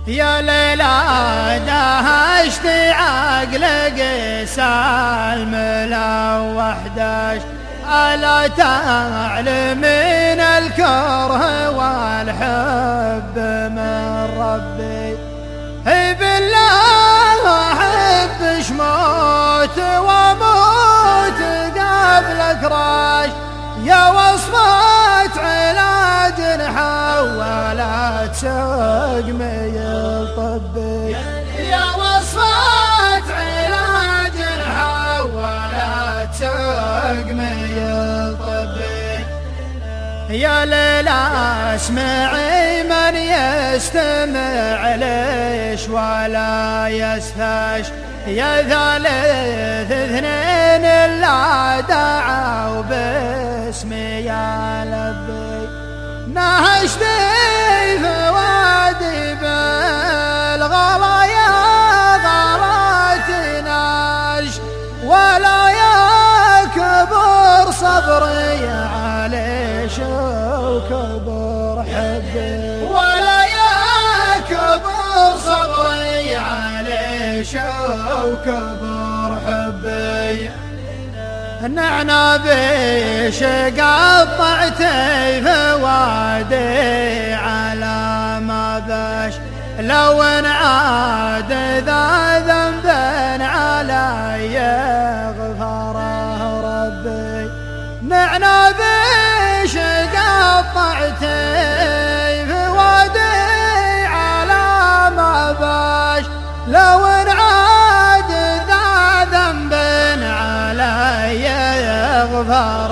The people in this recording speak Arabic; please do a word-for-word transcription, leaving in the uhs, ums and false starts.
يا ليلى دهشت عقل قيس الملوح داش، ألا تعلمين الكره والحب من ربي؟ هي بالله أحبش موت وموت قبلك راش، يا وصفة علاج حولت سقمي الطبي، يا وصفة علاج حولت سقمي الطبي. يا ليلى اسمعي من يستمع ليش ولا يسفش، يا ثالث اثنين إلا دعوا باسمي يا لبي. نهشتي فوادي بالغلا يا غلاتي ناش، ولا يكبر صبري عليش وكبر حبي، ولا يكبر صبري عليش وكبر حبي. نعنا بيش قطعتي فوادي على ما باش، لو انعاد ذا ذنب علي غفره ربي. نعنا بيش قطعتي فوادي على ما باش، لو انعاد ذا ذنب علي غفر